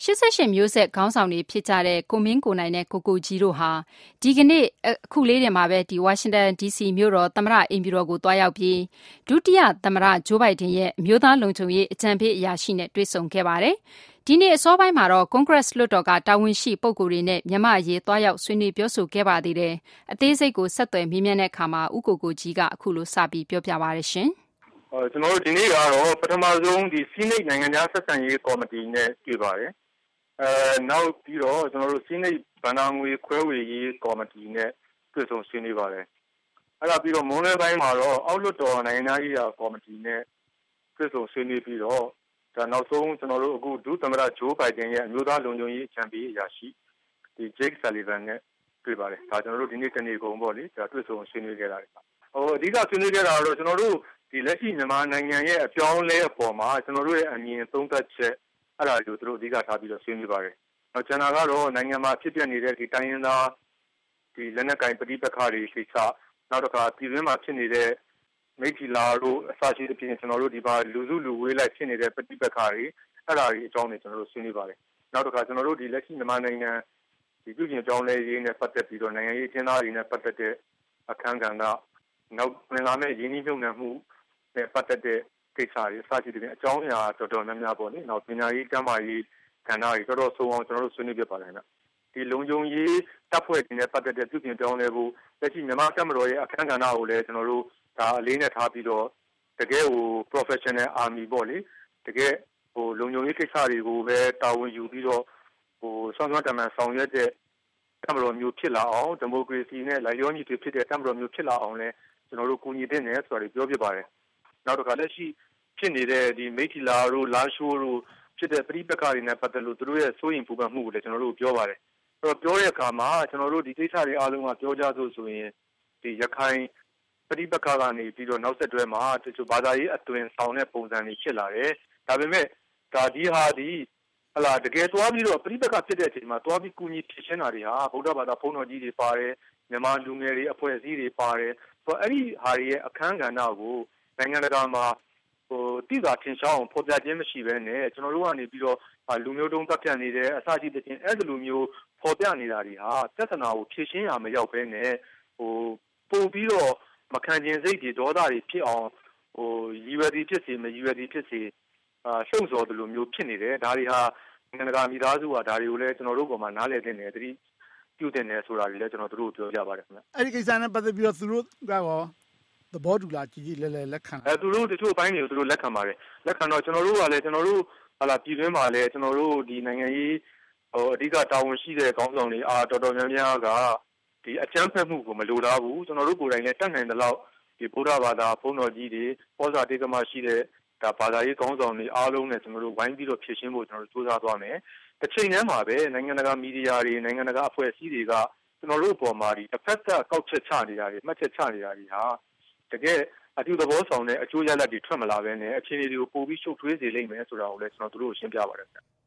88မျိုးဆက်ခေါင်းဆောင်တွေဖြစ်ကြတဲ့ကိုမင်းကိုနိုင်နဲ့ကိုကိုကြီးတို့ဟာဒီကနေ့အခုလေးတင်မှာပဲဒီဝါရှင်တန် DC မြို့တော်သမ္မတအိမ်ဖြူတော်ကိုတွားရောက်ပြီးဒုတိယသမ္မတဂျိုးဘိုင်ဒန်ရဲ့အမျိုးသားလုံခြုံရေးအကြံပေးအရာရှိနဲ့တွေ့ဆုံခဲ့ပါတယ်။ဒီနေ့အစောပိုင်းမှာတော့ Congress လွှတ်တော်ကတာဝန်ရှိပုဂ္ဂိုလ်တွေနဲ့မြန်မာအရေးတွားရောက်ဆွေးနွေးပြောဆိုခဲ့ပါသေးတယ်။အသေးစိတ်ကိုဆက်သွယ်မေးမြန်းတဲ့အခါမှာဦးကိုကိုကြီးကအခုလိုစပြီးပြောပြပါရရှင်။ကျွန်တော်တို့ဒီနေ့ကတော့ပထမဆုံးဒီစီနိတ်နိုင်ငံသားဆက်ဆံရေးကော်မတီနဲ့တွေ့ပါတယ်။နောက်ပြီးတော့ကျွန်တော်တို့စီနိတ်ဗန္ဒာငွေခွဲဝေရေးကော်မတီနဲ့တွေ့ဆုံဆွေးနွေးပါတယ်။အဲ့ဒါပြီးတော့မွန်းလွဲပိုင်းမှာတော့အောက်လွှတ်တော်နိုင်ငံသားရေးရာကော်မတီနဲ့တွေ့ဆုံဆွေးနွေးပြီးတော့ဒါနောက်ဆုံးကျွန်တော်တို့အခုဒုသမ္မတဂျိုးဘိုင်ဒန်ရဲ့အမျိုးသားလုံခြုံရေးအကြံပေးအရာရှိဒီ Jake Sullivan နဲ့တွေ့ပါတယ်။ဒါကျွန်တော်တို့ဒီနေ့တနေ့ကုန်ပေါ့လေဒါတွေ့ဆုံဆွေးနွေးခဲ့တာတွေ။အဓိကဆွေးနွေးခဲ့တာကတော့ကျွန်တော်တို့ဒီလက်ရှိမြန်မာနိုင်ငံရဲ့အပြောင်းလဲအပေါ်မှာကျွန်တော်တို့ရဲ့အမြင်သုံးသပ်ချက်အဲ့ဒါကိုသူတို့အဓိကထားပြီးတော့ဆွေးနွေးပါတယ်။ကျန်တာကတော့နိုင်ငံမှာဖြစ်ပျက်နေတဲ့ဒီတိုင်းရင်းသားဒီလက်နက်ကိုင်ပဋိပက္ခတွေကိစ္စနောက်တစ်ခါပြည်တွင်းမှာဖြစ်နေတဲ့မိထီလာတို့အစရှိသဖြင့်ကျွန်တော်တို့ဒီမှာလူစုလူဝေးလိုက်ဖြစ်နေတဲ့ပဋိပက္ခတွေအဲ့ဒါတွေအကြောင်းတွေကျွန်တော်တို့ဆွေးနွေးပါတယ်။နောက်တစ်ခါကျွန်တော်တို့ဒီလက်ရှိမြန်မာနိုင်ငံဒီပြည်ပြင်ပြောင်းလဲရေးနဲ့ပတ်သက်ပြီးတော့နိုင်ငံရေးအကျဉ်းသားတွေနဲ့ပတ်သက်တဲ့အခမ်းကဏ္ဍနောက်ဝင်လာမယ့်ရင်းနှီးမြှုပ်နှံမှုနဲ့ပတ်သက်တဲ့ကိစ္စတွေအစရှိသဖြင့်အကြောင်းအရာတော်တော်များများပေါ့လေနောက်ပညာရေးကျန်းမာရေးကဏ္ဍတွေတော်တော်ဆုံးအောင်ကျွန်တော်တို့ဆွေးနွေးပြပါတယ်နော်ဒီလုံခြုံရေးတပ်ဖွဲ့တွေနဲ့ပတ်သက်တဲ့ပြည်ပြင်ပြောင်းလဲဖို့လက်ရှိမြန်မာတပ်မတော်ရဲ့အခမ်းကဏ္ဍကိုလည်းကျွန်တော်တို့ဒါအလေးနဲ့ထားပြီးတော့တကယ်ဟို professional army ပေါ့လေတကယ်ဟိုလုံခြုံရေးကိစ္စတွေကိုပဲတာဝန်ယူပြီးတော့ဟိုဆွမ်းဆွမ်းတမန်ဆောင်ရွက်တဲ့တပ်မတော်မျိုးဖြစ်လာအောင်ဒီမိုကရေစီနဲ့လိုက်လျောညီထွေဖြစ်တဲ့တပ်မတော်မျိုးဖြစ်လာအောင်လည်းကျွန်တော်တို့ကူညီတဲ့နယ်ဆိုတာပြောပြပါတယ်နောက်တစ်ခါလက်ရှိဖြစ်နေတဲ့ဒီမိထီလာတို့လာရှိုးတို့ဖြစ်တဲ့ပဋိပက္ခတွေနဲ့ပတ်သက်လို့သူတို့ရဲ့စိုးရိမ်ပူပန်မှုကိုလည်းကျွန်တော်တို့ပြောပါတယ်အဲ့တော့ပြောတဲ့အခါမှာကျွန်တော်တို့ဒီကိစ္စတွေအားလုံးကပြောကြဆိုရင်ဒီရခိုင်ပဋိပက္ခကနေပြီးတော့နောက်ဆက်တွဲမှာတချို့ဘာသာရေးအသွင်ဆောင်တဲ့ပုံစံတွေဖြစ်လာတယ်ဒါပေမဲ့ဒါဒီဟာဒီဟလာတကယ်သွားပြီးတော့ပဋိပက္ခဖြစ်တဲ့အချိန်မှာသွားပြီးကူညီဖြစ်ရှင်းတာတွေဟာဗုဒ္ဓဘာသာဘုန်းတော်ကြီးတွေပါတယ်မြန်မာလူငယ်တွေအဖွဲ့အစည်းတွေပါတယ်ဆိုတော့အဲ့ဒီဟာတွေရဲ့အခမ်းကဏ္ဍကိုနိုင်ငံတကာမှာဟိုတိကျထင်ရှားအောင်ဖော်ပြခြင်းမရှိဘဲနဲ့ကျွန်တော်တို့ကနေပြီးတော့လူမျိုးတုံးတက်ပြတ်နေတယ်အစရှိတဲ့ချင်းအဲ့ဒီလိုမျိုးဖော်ပြနေတာတွေဟာသက်သနာကိုဖြည့်ရှင်းရမရောက်ဘဲနဲ့ဟိုပို့ပြီးတော့မခံကျင်စိတ်တွေဒေါသတွေဖြစ်အောင်ဟိုရည်ရွယ်သည်ဖြစ်စေမရည်ရွယ်သည်ဖြစ်စေလှုံ့ဆော်တယ်လို့မျိုးဖြစ်နေတယ်ဒါတွေဟာနိုင်ငံတကာမိသားစုကဒါတွေကိုလည်းကျွန်တော်တို့ကမှနားလည်တင်တယ်တတိပြုတင်တယ်ဆိုတာတွေလည်းကျွန်တော်တို့ပြောပြပါတယ်ခင်ဗျအဲ့ဒီကိစ္စနဲ့ပတ်သက်ပြီးတော့သူတို့ကရောသဘောတူလားကြီးကြီးလဲလဲလက်ခံသူတို့တချို့အပိုင်းတွေကိုသူတို့လက်ခံပါတယ်လက်ခံတော့ကျွန်တော်တို့ကလည်းကျွန်တော်တို့ဟာလာပြည်တွင်းမှာလည်းကျွန်တော်တို့ဒီနိုင်ငံရေးဟိုအဓိကတာဝန်ရှိတဲ့ခေါင်းဆောင်တွေတော်တော်များများကဒီအကြမ်းဖက်မှုကိုမလိုလားဘူးကျွန်တော်တို့ကိုယ်တိုင်လည်းတတ်နိုင်တဲ့လောက်ဒီဗုဒ္ဓဘာသာဘုန်းတော်ကြီးတွေပောဇာတိကမရှိတဲ့ဒါဘာသာရေးခေါင်းဆောင်တွေအားလုံးနဲ့ကျွန်တော်တို့ဝိုင်းပြီးတော့ဖြည့်ရှင်းဖို့ကျွန်တော်တို့စူးစမ်းသွားမယ်တစ်ချိန်တည်းမှာပဲနိုင်ငံတကာမီဒီယာတွေနိုင်ငံတကာအဖွဲ့အစည်းတွေကကျွန်တော်တို့အပေါ်မှာဒီတစ်ဖက်ကကောက်ချက်ချနေတာတွေမှတ်ချက်ချနေတာတွေဟာတကယ်အတူသဘောဆောင်တဲ့အကျိုးရလဒ်တွေထွက်မလာဘဲနဲ့အခြေအနေတွေကိုပိုပြီးရှုပ်ထွေးစေလိမ့်မယ်ဆိုတာကိုလည်းကျွန်တော်တို့ရှင်းပြပါတယ်ခင်ဗျ